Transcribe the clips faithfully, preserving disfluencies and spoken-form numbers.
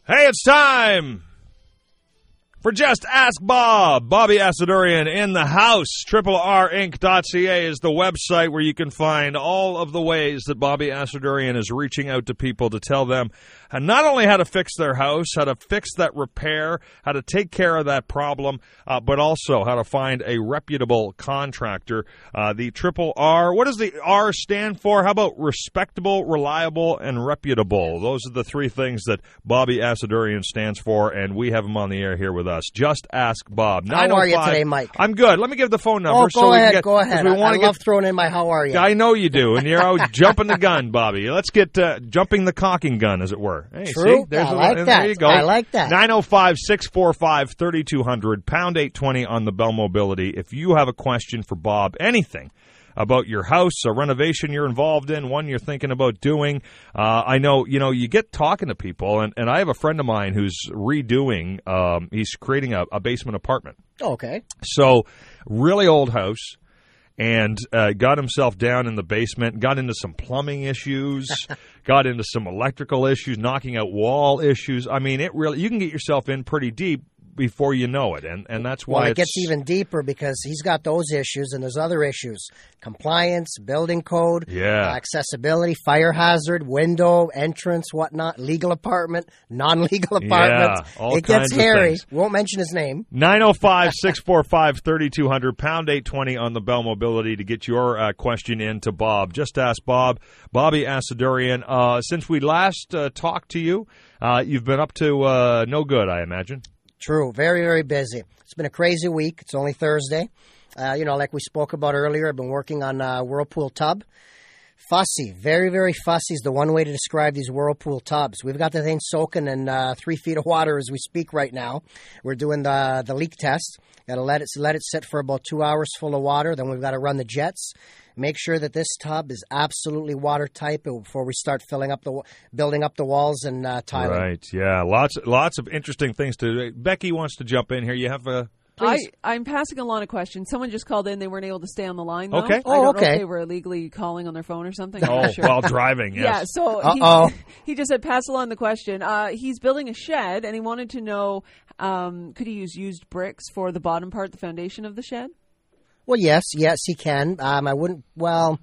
Hey, it's time for Just Ask Bob. Bobby Asadurian in the house. triple R inc dot c a is the website where you can find all of the ways that Bobby Asadurian is reaching out to people to tell them not only how to fix their house, how to fix that repair, how to take care of that problem, uh, but also how to find a reputable contractor. Uh, the triple R, what does the R stand for? How about respectable, reliable, and reputable? Those are the three things that Bobby Asadurian stands for, and we have him on the air here with us. Just Ask Bob. How are you today, Mike? I'm good. Let me give the phone number. Oh, go so we ahead, can get, go ahead. We I, I get, love throwing in my how are you. I know you do, and you're out jumping the gun, Bobby. Let's get uh, jumping the cocking gun, as it were. Hey, True. See? There's I a, like there that. you go. I like that. nine oh five, six four five, three two zero zero, pound eight twenty on the Bell Mobility. If you have a question for Bob, anything about your house, a renovation you're involved in, one you're thinking about doing. Uh, I know, you know, you get talking to people, and, and I have a friend of mine who's redoing, um, he's creating a, a basement apartment. Okay. So, really old house. And uh, got himself down in the basement, got into some plumbing issues, got into some electrical issues, knocking out wall issues. I mean, it really, you can get yourself in pretty deep before you know it, and, and that's why well, it it's, gets even deeper because he's got those issues, and there's other issues. Compliance, building code, yeah. uh, accessibility, fire hazard, window, entrance, whatnot, legal apartment, non-legal apartment. Yeah, all it kinds gets of hairy. things. Won't mention his name. nine oh five, six four five, three two zero zero, pound eight twenty on the Bell Mobility to get your uh, question in to Bob. Just ask Bob. Bobby Asadurian, uh, since we last uh, talked to you, uh, you've been up to uh, no good, I imagine. True. Very, very busy. It's been a crazy week. It's only Thursday. Uh, you know, like we spoke about earlier, I've been working on a Whirlpool tub. Fussy. Very, very fussy is the one way to describe these Whirlpool tubs. We've got the thing soaking in uh, three feet of water as we speak right now. We're doing the the leak test. Got to let it let it sit for about two hours full of water. Then we've got to run the jets. Make sure that this tub is absolutely watertight before we start filling up the building up the walls and uh, tiling. Right. Yeah. Lots lots of interesting things to do. Becky wants to jump in here. You have a. I, I'm passing along a question. Someone just called in. They weren't able to stay on the line, though. Okay. I Oh, don't okay. know if they were illegally calling on their phone or something. I'm Oh, not sure. while driving, yes. Yeah, so Uh-oh. he, he just said, pass along the question. Uh, he's building a shed, and he wanted to know, um, could he use used bricks for the bottom part, the foundation of the shed? Well, yes, yes, he can. Um, I wouldn't. Well,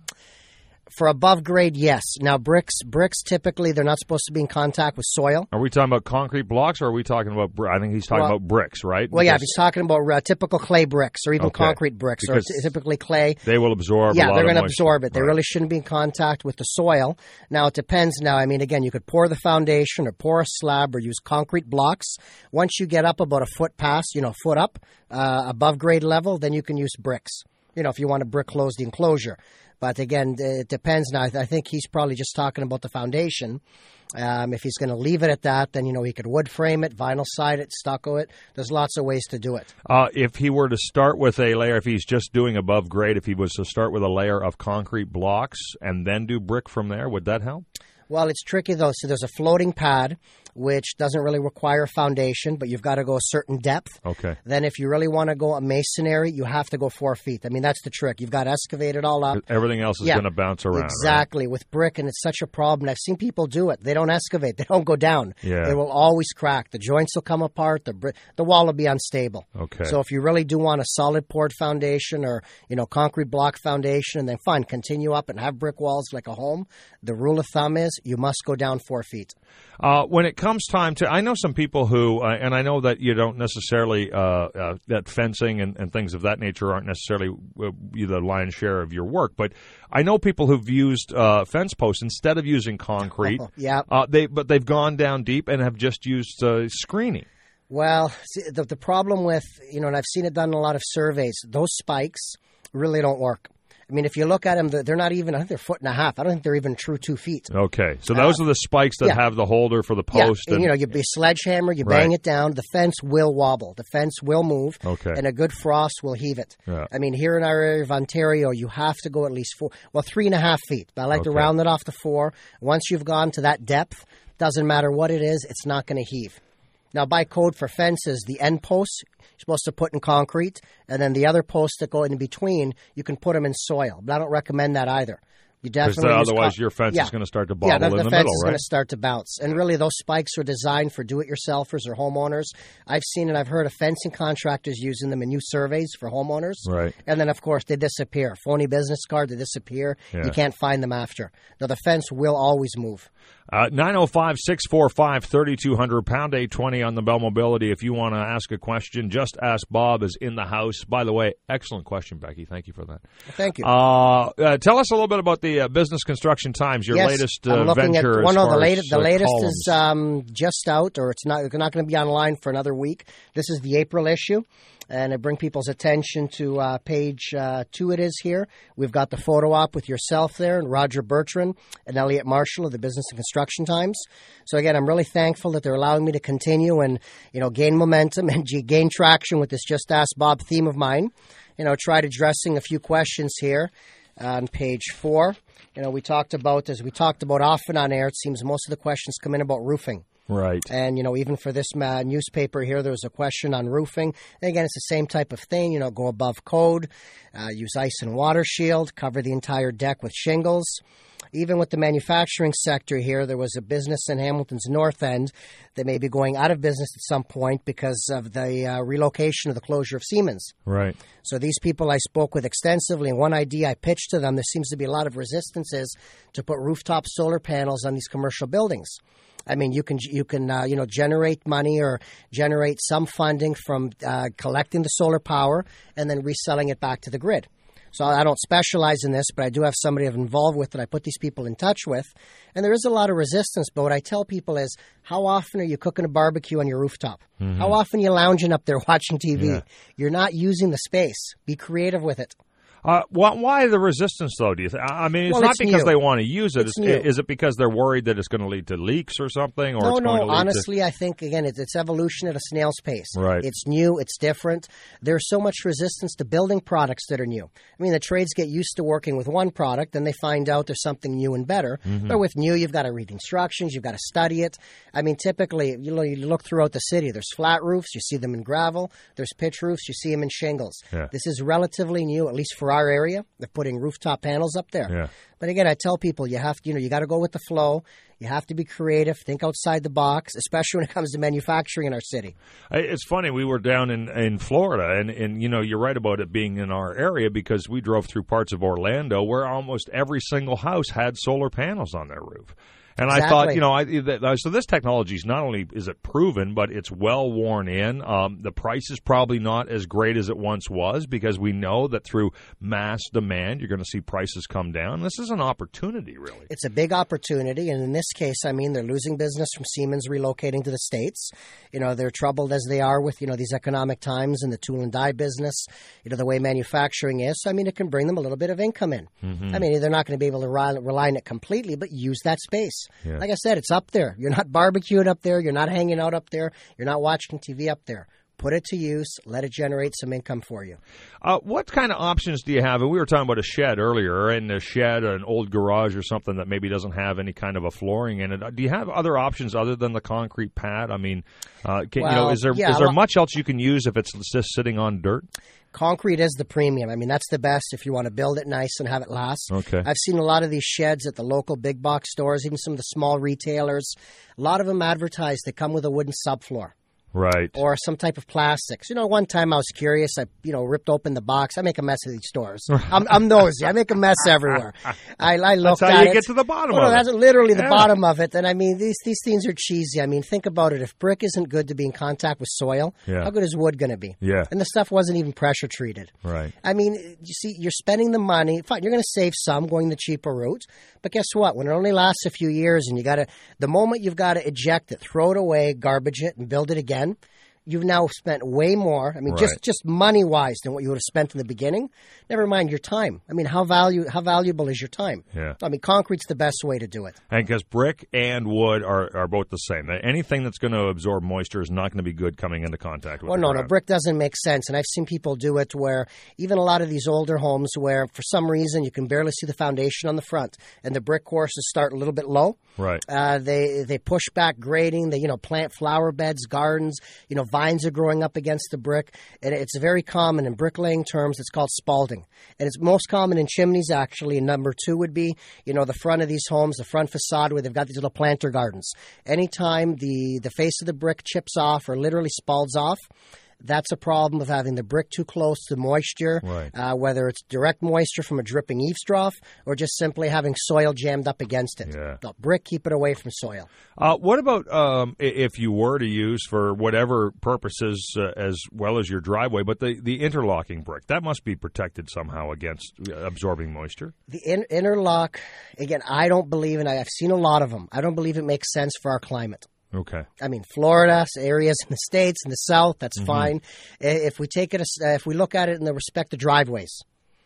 for above grade, yes. Now, bricks, bricks typically they're not supposed to be in contact with soil. Are we talking about concrete blocks, or are we talking about? I think he's talking Well, about bricks, right? Well, yeah, if Because he's talking about uh, typical clay bricks or even Okay. concrete bricks or Because t- typically clay. they will absorb. Yeah, a lot they're going to absorb it. They Right. really shouldn't be in contact with the soil. Now, it depends. Now, I mean, again, you could pour the foundation or pour a slab or use concrete blocks. Once you get up about a foot past, you know, foot up uh, above grade level, then you can use bricks. You know, if you want to brick close the enclosure. But again, it depends. Now, I think he's probably just talking about the foundation. Um, if he's going to leave it at that, then, you know, he could wood frame it, vinyl side it, stucco it. There's lots of ways to do it. Uh, if he were to start with a layer, if he's just doing above grade, if he was to start with a layer of concrete blocks and then do brick from there, would that help? Well, it's tricky, though. So there's a floating pad, which doesn't really require foundation, but you've got to go a certain depth. Okay. Then if you really want to go a masonry, you have to go four feet. I mean, that's the trick. You've got to excavate it all up. Everything else is Yeah, going to bounce around. Exactly. With brick, and it's such a problem. I've seen people do it. They don't excavate. They don't go down. Yeah. They will always crack. The joints will come apart. The bri- the wall will be unstable. Okay. So if you really do want a solid poured foundation or, you know, concrete block foundation, then fine, continue up and have brick walls like a home. The rule of thumb is you must go down four feet. Uh, when it comes time to, I know some people who, uh, and I know that you don't necessarily, uh, uh, that fencing and, and things of that nature aren't necessarily uh, the lion's share of your work, but I know people who've used uh, fence posts instead of using concrete. Yeah. Uh, they, but they've gone down deep and have just used uh, screening. Well, see, the, the problem with, you know, and I've seen it done in a lot of surveys, those spikes really don't work. I mean, if you look at them, they're not even, I think they're a foot and a half. I don't think they're even true two feet. Okay. So those Uh, are the spikes that yeah. have the holder for the post. Yeah, and, you know, you be sledgehammer, you bang Right. it down, the fence will wobble. The fence will move, Okay. and a good frost will heave it. Yeah. I mean, here in our area of Ontario, you have to go at least four, well, three and a half feet. But I like to Okay. round it off to four. Once you've gone to that depth, doesn't matter what it is, it's not going to heave. Now, by code for fences, the end posts you're supposed to put in concrete, and then the other posts that go in between, you can put them in soil. But I don't recommend that either. You Because definitely use otherwise co- your fence yeah. is going to start to Yeah, bobble the, in the the fence middle, is right? going to start to bounce. And really, those spikes are designed for do-it-yourselfers or homeowners. I've seen and I've heard of fencing contractors using them in new surveys for homeowners. Right. And then, of course, they disappear. Phony business card, they disappear. Yeah. You can't find them after. Now, the fence will always move. Uh, nine oh five, six four five, three two zero zero, pound eight twenty on the Bell Mobility. If you want to ask a question, Just Ask Bob is in the house. By the way, excellent question, Becky. Thank you for that. Thank you. Uh, uh, tell us a little bit about the uh, Business Construction Times, your yes, latest I'm uh, looking venture. At, well, as no, far the latest, as, the uh, latest columns. is um, just out, or it's not. It's not going to be online for another week. This is the April issue. And I bring people's attention to uh, page uh, two. It is here. We've got the photo op with yourself there, and Roger Bertrand and Elliot Marshall of the Business and Construction Times. So again, I'm really thankful that they're allowing me to continue and you know gain momentum and gain traction with this Just Ask Bob theme of mine. You know, tried addressing a few questions here on page four. You know, we talked about as we talked about often on air. It seems most of the questions come in about roofing. Right. And, you know, even for this uh, newspaper here, there was a question on roofing. And again, it's the same type of thing, you know, go above code, uh, use ice and water shield, cover the entire deck with shingles. Even with the manufacturing sector here, there was a business in Hamilton's North End that may be going out of business at some point because of the uh, relocation of the closure of Siemens. Right. So these people I spoke with extensively, and one idea I pitched to them, there seems to be a lot of resistances to put rooftop solar panels on these commercial buildings. I mean, you can you can uh, you know generate money or generate some funding from uh, collecting the solar power and then reselling it back to the grid. So I don't specialize in this, but I do have somebody I'm involved with that I put these people in touch with. And there is a lot of resistance, but what I tell people is, how often are you cooking a barbecue on your rooftop? Mm-hmm. How often are you lounging up there watching T V? Yeah. You're not using the space. Be creative with it. Uh, why, why the resistance, though? Do you? Th- I mean, it's well, not it's because new. they want to use it. It's It's, is it because they're worried that it's going to lead to leaks or something? Or no, it's no. going to lead Honestly, to... I think again, it's, it's evolution at a snail's pace. Right. It's new. It's different. There's so much resistance to building products that are new. I mean, the trades get used to working with one product, then they find out there's something new and better. Mm-hmm. But with new, you've got to read instructions. You've got to study it. I mean, typically, you know, you look throughout the city. There's flat roofs. You see them in gravel. There's pitch roofs. You see them in shingles. Yeah. This is relatively new, at least for our area. They're putting rooftop panels up there. Yeah. But again, I tell people you have to, you know, you got to go with the flow. You have to be creative, think outside the box, especially when it comes to manufacturing in our city. It's funny. We were down in, in Florida, and, and, you know, you're right about it being in our area because we drove through parts of Orlando where almost every single house had solar panels on their roof. And exactly. I thought, you know, I, that, so this technology is not only is it proven, but it's well worn in. Um, the price is probably not as great as it once was because we know that through mass demand, you're going to see prices come down. This is an opportunity, really. It's a big opportunity, and in this case, I mean, they're losing business from Siemens relocating to the States. You know, they're troubled as they are with, you know, these economic times and the tool and die business, you know, the way manufacturing is. So, I mean, it can bring them a little bit of income in. Mm-hmm. I mean, they're not going to be able to rely, rely on it completely, but use that space. Yeah. Like I said, it's up there. You're not barbecuing up there. You're not hanging out up there. You're not watching T V up there. Put it to use. Let it generate some income for you. Uh, what kind of options do you have? And we were talking about a shed earlier, and a shed, an old garage or something that maybe doesn't have any kind of a flooring in it. Do you have other options other than the concrete pad? I mean, uh, can, well, you know, is there yeah, is there well, much else you can use if it's just sitting on dirt? Concrete is the premium. I mean, that's the best if you want to build it nice and have it last. Okay. I've seen a lot of these sheds at the local big box stores, even some of the small retailers. A lot of them advertise they come with a wooden subfloor. Right. Or some type of plastics. You know, one time I was curious. I, you know, ripped open the box. I make a mess of these stores. I'm, I'm nosy. I make a mess everywhere. I, I looked that's how at you it. get to the bottom well, of no, it. That's literally the yeah. bottom of it. And I mean, these these things are cheesy. I mean, think about it. If brick isn't good to be in contact with soil, yeah. how good is wood going to be? Yeah. And the stuff wasn't even pressure treated. Right. I mean, you see, you're spending the money. Fine, you're going to save some going the cheaper route. But guess what? When it only lasts a few years and you got to, the moment you've got to eject it, throw it away, garbage it, and build it again, you've now spent way more, I mean, right. just, just money-wise than what you would have spent in the beginning. Never mind your time. I mean, how value how valuable is your time? Yeah. I mean, concrete's the best way to do it. And because brick and wood are, are both the same. Anything that's going to absorb moisture is not going to be good coming into contact with Well, the no, ground. no, brick doesn't make sense. And I've seen people do it where even a lot of these older homes where for some reason you can barely see the foundation on the front and the brick courses start a little bit low. Right. Uh, they they push back grading. They, you know, plant flower beds, gardens, you know, vines are growing up against the brick. And it's very common in bricklaying terms. It's called spalding. And it's most common in chimneys, actually. And number two would be, you know, the front of these homes, the front facade where they've got these little planter gardens. Anytime the, the face of the brick chips off or literally spalds off, that's a problem with having the brick too close to moisture, right. uh, whether it's direct moisture from a dripping eaves trough or just simply having soil jammed up against it. Yeah. The brick, keep it away from soil. Uh, what about um, if you were to use for whatever purposes uh, as well as your driveway, but the, the interlocking brick, that must be protected somehow against absorbing moisture? The in- interlock, again, I don't believe, and I've seen a lot of them, I don't believe it makes sense for our climate. Okay. I mean, Florida, areas in the States, in the South, that's mm-hmm. fine. If we take it, if we look at it in the respect of driveways,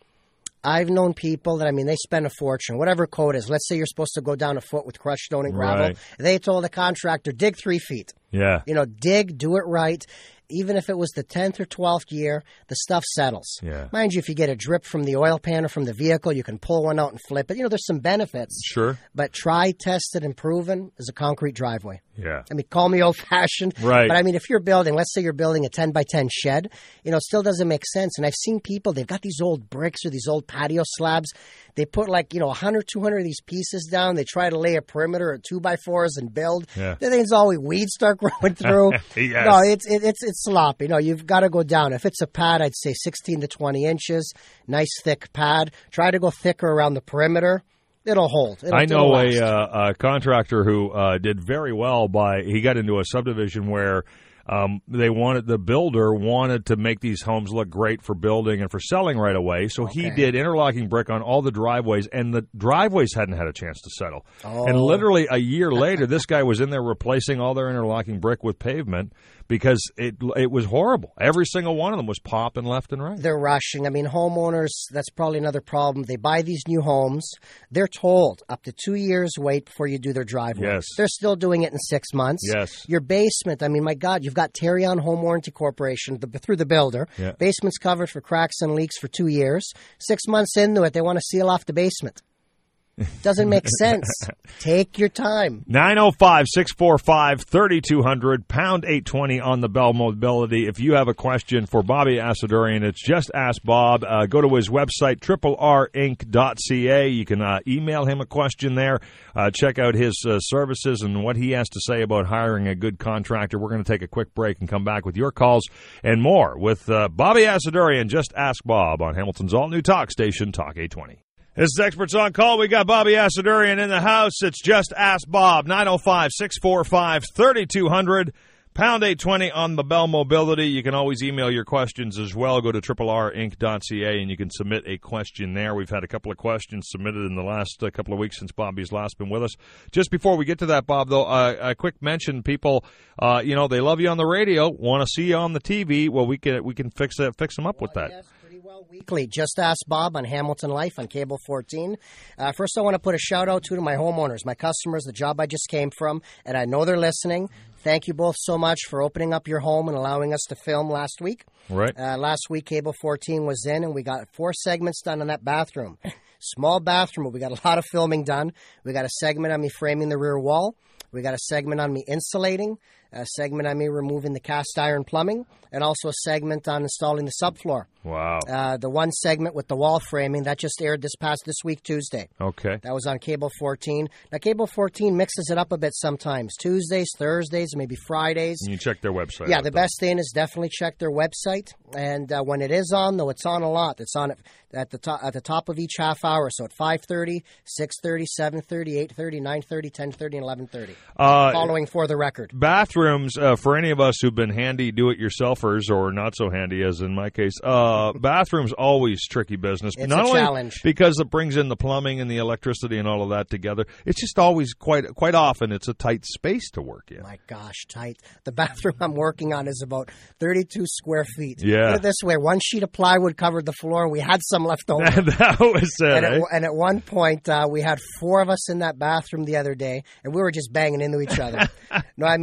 I've known people that, I mean, they spend a fortune, whatever code is. Let's say you're supposed to go down a foot with crushed stone and gravel. Right. They told the contractor, dig three feet. Yeah. You know, dig, do it right. Even if it was the tenth or twelfth year, the stuff settles. Yeah. Mind you, if you get a drip from the oil pan or from the vehicle, you can pull one out and flip it. You know, there's some benefits. Sure. But tried, tested, and proven is a concrete driveway. Yeah. I mean, call me old-fashioned. Right. But, I mean, if you're building, let's say you're building a ten by ten shed, you know, it still doesn't make sense. And I've seen people, they've got these old bricks or these old patio slabs. They put, like, you know, one hundred, two hundred of these pieces down. They try to lay a perimeter at two by fours and build. Yeah. The thing's always weeds start growing through. Yes. No, it's it, it's it's sloppy. No, you've got to go down. If it's a pad, I'd say sixteen to twenty inches. Nice, thick pad. Try to go thicker around the perimeter. It'll hold. It'll, I know it'll a, uh, a contractor who uh, did very well by, he got into a subdivision where um, they wanted, the builder wanted to make these homes look great for building and for selling right away. So Okay. he did interlocking brick on all the driveways, and the driveways hadn't had a chance to settle. Oh. And literally a year later, this guy was in there replacing all their interlocking brick with pavement because it it was horrible. Every single one of them was popping left and right. They're rushing. I mean, homeowners, that's probably another problem. They buy these new homes. They're told up to two years wait before you do their driveway. Yes. They're still doing it in six months. Yes. Your basement, I mean, my God, you've got Terrion Home Warranty Corporation the, through the builder. Yeah. Basement's covered for cracks and leaks for two years. Six months into it, they want to seal off the basement. Doesn't make sense. Take your time. nine oh five, six four five, three two zero zero, pound eight twenty on the Bell Mobility. If you have a question for Bobby Asadoorian, it's Just Ask Bob. Uh, go to his website, triple R inc dot c a. You can uh, email him a question there. Uh, check out his uh, services and what he has to say about hiring a good contractor. We're going to take a quick break and come back with your calls and more with uh, Bobby Asadoorian, Just Ask Bob on Hamilton's all-new talk station, Talk eight twenty. This is Experts on Call. We got Bobby Asadoorian in the house. It's Just Ask Bob, nine oh five, six four five, three two zero zero, pound eight twenty on the Bell Mobility. You can always email your questions as well. Go to triple R inc dot c a and you can submit a question there. We've had a couple of questions submitted in the last uh, couple of weeks since Bobby's last been with us. Just before we get to that, Bob, though, uh, a quick mention. People, uh, you know, they love you on the radio, want to see you on the T V. Well, we can we can fix that, fix them up with that. Yes, pretty well weekly. Just Ask Bob on Hamilton Life on Cable fourteen. Uh, first, I want to put a shout-out to, to my homeowners, my customers, the job I just came from, and I know they're listening. Thank you both so much for opening up your home and allowing us to film last week. Right. Uh, last week, Cable fourteen was in, and we got four segments done on that bathroom. Small bathroom, but we got a lot of filming done. We got a segment on me framing the rear wall. We got a segment on me insulating, a segment on me removing the cast iron plumbing, and also a segment on installing the subfloor. Wow. Uh, the one segment with the wall framing, that just aired this past this week, Tuesday. Okay. That was on Cable fourteen. Now, Cable fourteen mixes it up a bit sometimes. Tuesdays, Thursdays, maybe Fridays. And you check their website. Yeah, out, the though. best thing is definitely check their website. And uh, when it is on, though, it's on a lot. It's on at the top at the top of each half hour. So at five thirty, six thirty, seven thirty, eight thirty, nine thirty, ten thirty, and eleven thirty. Uh, Following For the Record. Bathrooms, uh, for any of us who've been handy do-it-yourselfers or not so handy, as in my case, uh, bathrooms always tricky business. It's not a only challenge. because it brings in the plumbing and the electricity and all of that together. It's just always quite quite often it's a tight space to work in. My gosh, tight. The bathroom I'm working on is about thirty-two square feet. Yeah. Put it this way, one sheet of plywood covered the floor. We had some left over. That was it. And eh? at, and at one point, uh, we had four of us in that bathroom the other day, and we were just banging into each other. No, I mean, it gets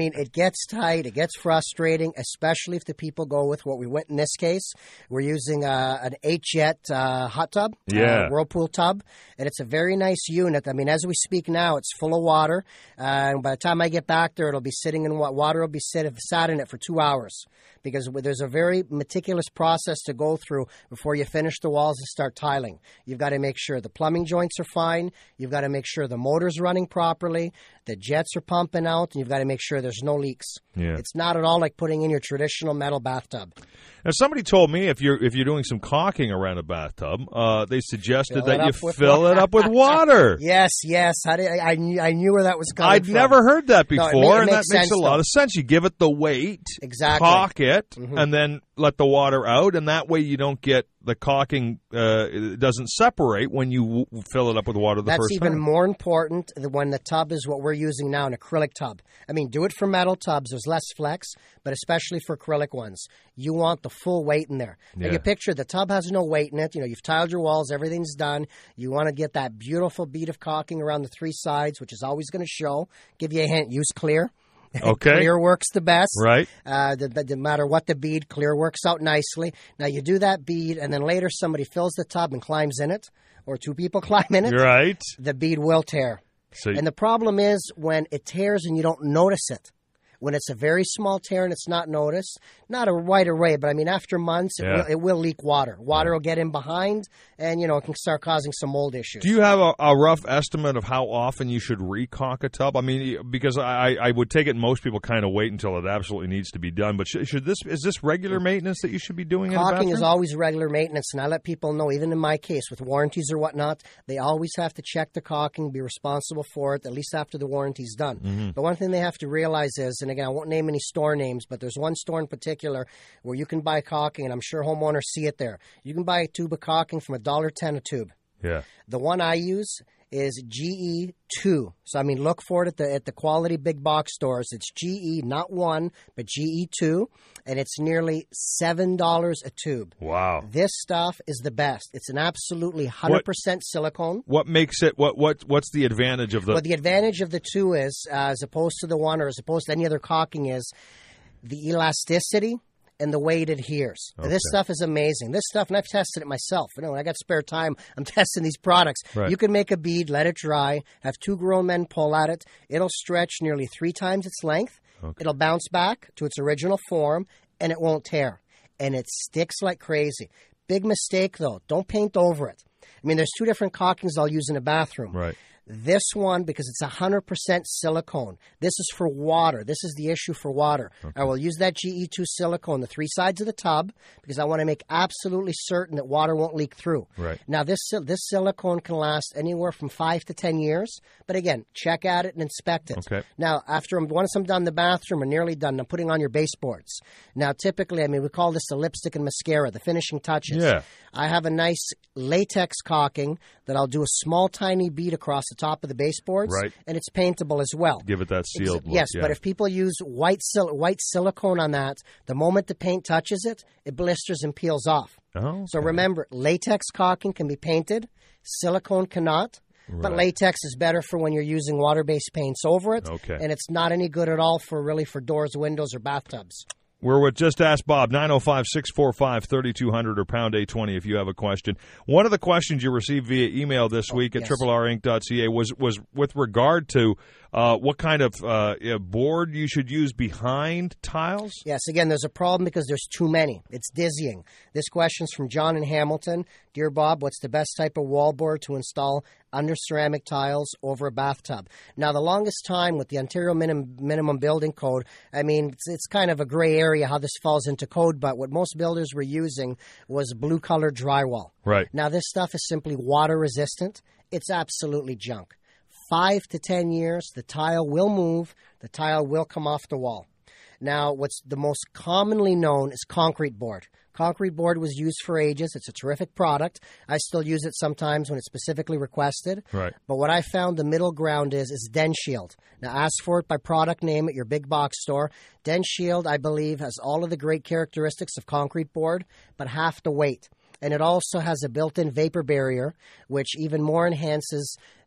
gets tight. It gets frustrating, especially if the people go with what we went in this case. We're using uh, an eight jet uh, hot tub, Yeah. uh, Whirlpool tub, and it's a very nice unit. I mean, as we speak now, it's full of water. Uh, and by the time I get back there, it'll be sitting in what water will be sit, sat in it for two hours because there's a very meticulous process to go through before you finish the walls and start tiling. You've got to make sure the plumbing joints are fine. You've got to make sure the motor's running properly. The jets are pumping out, and you've got to make sure there's no leaks. Yeah. It's not at all like putting in your traditional metal bathtub. Now, somebody told me if you're if you're doing some caulking around a bathtub, uh, they suggested Fill that it you up with fill water. it up with water. Yes, yes. How did, I, I, knew, I knew where that was coming I'd from. never heard that No, before, it ma- it and that makes makes sense, a lot though. of sense. You give it the weight, Exactly. caulk it, Mhm. and then let the water out, and that way you don't get the caulking uh, it doesn't separate when you w- fill it up with water the That's first even time. more important than when the tub is what we're using now, an acrylic tub. I mean, do it for metal tubs. There's less flex, but especially for acrylic ones. You want the full weight in there. Now, Yeah. you picture the tub has no weight in it. You know, you've tiled your walls. Everything's done. You want to get that beautiful bead of caulking around the three sides, which is always going to show. Give you a hint. Use clear. Okay. Clear works the best. Right. Uh, the, the, no matter what the bead, clear works out nicely. Now, you do that bead, and then later somebody fills the tub and climbs in it, or two people climb in it. Right. The bead will tear. So And the problem is when it tears and you don't notice it. When it's a very small tear and it's not noticed, not a wide array, but I mean, after months, it, Yeah. will, it will leak water. Water will get in behind, and, you know, it can start causing some mold issues. do you have a, a rough estimate of how often you should re-caulk a tub? I mean, because I, I would take it most people kind of wait until it absolutely needs to be done. But should, should this is this regular maintenance that you should be doing in a Caulking bathroom? is always regular maintenance, and I let people know, even in my case, with warranties or whatnot, they always have to check the caulking, be responsible for it, at least after the warranty's done. Mm-hmm. But one thing they have to realize is, and again, I won't name any store names, but there's one store in particular where you can buy caulking, and I'm sure homeowners see it there. You can buy a tube of caulking from one dollar ten a tube. Yeah. The one I use is G E two. So, I mean, look for it at the at the quality big box stores. It's G E, not one, but G E two, and it's nearly seven dollars a tube. Wow. This stuff is the best. It's an absolutely one hundred percent silicone. What makes it? What what what's the advantage of the? But the advantage of the two is, uh, as opposed to the one or as opposed to any other caulking, is the elasticity and the way it adheres. Okay. This stuff is amazing. This stuff, and I've tested it myself. You know, when I got spare time, I'm testing these products. Right. You can make a bead, let it dry, have two grown men pull at it. It'll stretch nearly three times its length. Okay. It'll bounce back to its original form, and it won't tear. And it sticks like crazy. Big mistake, though. Don't paint over it. I mean, there's two different caulkings I'll use in a bathroom. Right. This one, because it's one hundred percent silicone, this is for water. This is the issue for water. I will use that G E two silicone, the three sides of the tub, because I want to make absolutely certain that water won't leak through. Right. Now, this sil- this silicone can last anywhere from five to ten years. But again, check at it and inspect it. Okay. Now, after I'm, once I'm done the bathroom or nearly done, I'm putting on your baseboards. Now, typically, I mean, we call this the lipstick and mascara, the finishing touches. Yeah. I have a nice latex caulking that I'll do a small, tiny bead across the top of the baseboards. Right. And it's paintable as well. Give it that sealed Ex- look. Yes, yeah. but if people use white sil- white silicone on that, the moment the paint touches it, it blisters and peels off. Oh, So okay. remember, latex caulking can be painted, silicone cannot. But Right. latex is better for when you're using water-based paints over it. Okay. And it's not any good at all for really for doors, windows, or bathtubs. We're with Just Ask Bob, nine oh five, six four five, three two zero zero or pound eight twenty if you have a question. One of the questions you received via email this week at yes. triple R inc dot c a was, was with regard to uh, what kind of uh, uh, board you should use behind tiles. Yes, again, there's a problem because there's too many. It's dizzying. This question's from John in Hamilton. Dear Bob, what's the best type of wallboard to install under ceramic tiles over a bathtub? Now, the longest time with the Ontario Minim- Minimum Building Code, I mean, it's, it's kind of a gray area how this falls into code, but what most builders were using was blue-colored drywall. Right. Now, this stuff is simply water-resistant. It's absolutely junk. Five to ten years, the tile will move. The tile will come off the wall. Now, what's the most commonly known is concrete board. Concrete board was used for ages. It's a terrific product. I still use it sometimes when it's specifically requested. Right. But what I found the middle ground is is DenShield. Now, ask for it by product name at your big box store. DenShield, I believe, has all of the great characteristics of concrete board, but half the weight. And it also has a built-in vapor barrier, which even more enhances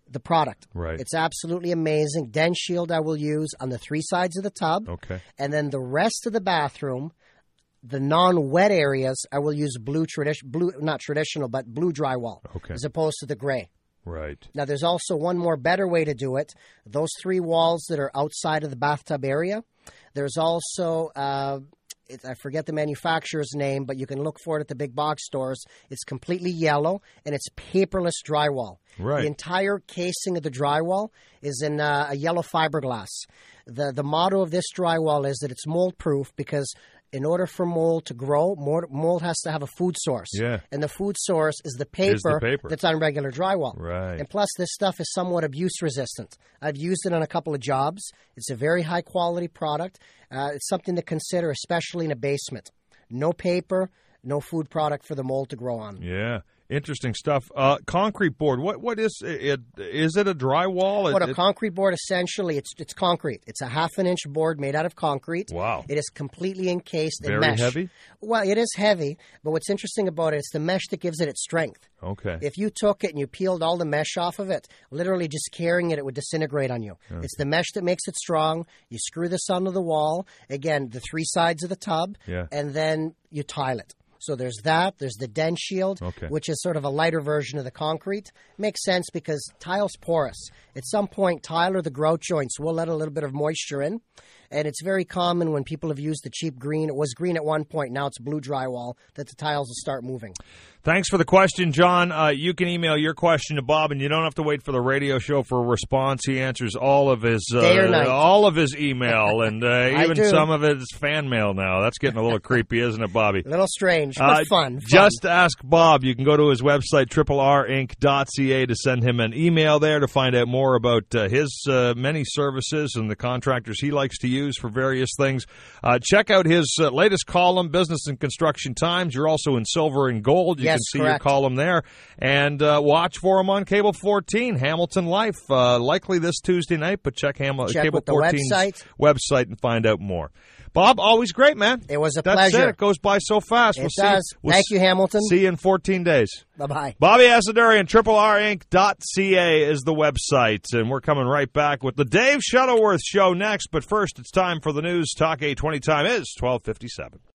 the product. Right. It's absolutely amazing. Den Shield I will use on the three sides of the tub. Okay. And then the rest of the bathroom, the non-wet areas, I will use blue tradition, blue not traditional, but blue drywall, Okay. as opposed to the gray. Right. Now, there's also one more better way to do it. Those three walls that are outside of the bathtub area, there's also, uh, it, I forget the manufacturer's name, but you can look for it at the big box stores. It's completely yellow, and it's paperless drywall. Right. The entire casing of the drywall is in uh, a yellow fiberglass. The, the motto of this drywall is that it's mold-proof because in order for mold to grow, mold, mold has to have a food source. Yeah. And the food source is the paper, Is the paper. that's on regular drywall. Right. And plus, this stuff is somewhat abuse resistant. I've used it on a couple of jobs. It's a very high quality product. Uh, it's something to consider, especially in a basement. No paper, no food product for the mold to grow on. Yeah. Interesting stuff. Uh, concrete board. What what is it? Is it a drywall? What It- a it- concrete board, essentially, it's it's concrete. It's a half an inch board made out of concrete. Wow. It is completely encased in Very mesh. heavy? Well, it is heavy, but what's interesting about it is the mesh that gives it its strength. Okay. If you took it and you peeled all the mesh off of it, literally just carrying it, it would disintegrate on you. It's the mesh that makes it strong. You screw this onto the wall. Again, the three sides of the tub. Yeah. And then you tile it. So there's that. There's the Den Shield, Okay. which is sort of a lighter version of the concrete. Makes sense because tile's porous. At some point, tile or the grout joints will let a little bit of moisture in. And it's very common when people have used the cheap green. It was green at one point. Now it's blue drywall that the tiles will start moving. Thanks for the question, John. Uh, you can email your question to Bob, and you don't have to wait for the radio show for a response. He answers all of his uh, Day or night. all of his email, and uh, I even do. some of it is fan mail now. That's getting a little creepy, isn't it, Bobby? A little strange, but Uh, fun, fun. Just ask Bob. You can go to his website, triple r inc dot c a, to send him an email there to find out more about uh, his uh, many services and the contractors he likes to use for various things. Uh, check out his uh, latest column, Business and Construction Times. You're also in silver and gold. You Yes, can see correct. your column there. And uh, watch for him on Cable fourteen, Hamilton Life. Uh, likely this Tuesday night, but check, Ham- Check Cable with the fourteen's website. website and find out more. Bob, always great, man. It was a That's pleasure. it. It goes by so fast. It we'll does. See, we'll Thank s- you, Hamilton. See you in fourteen days. Bye-bye. Bobby Asadarian, triple R inc dot c a is the website. And we're coming right back with the Dave Shuttleworth Show next. But first, it's time for the news. Talk eight twenty time is twelve fifty-seven.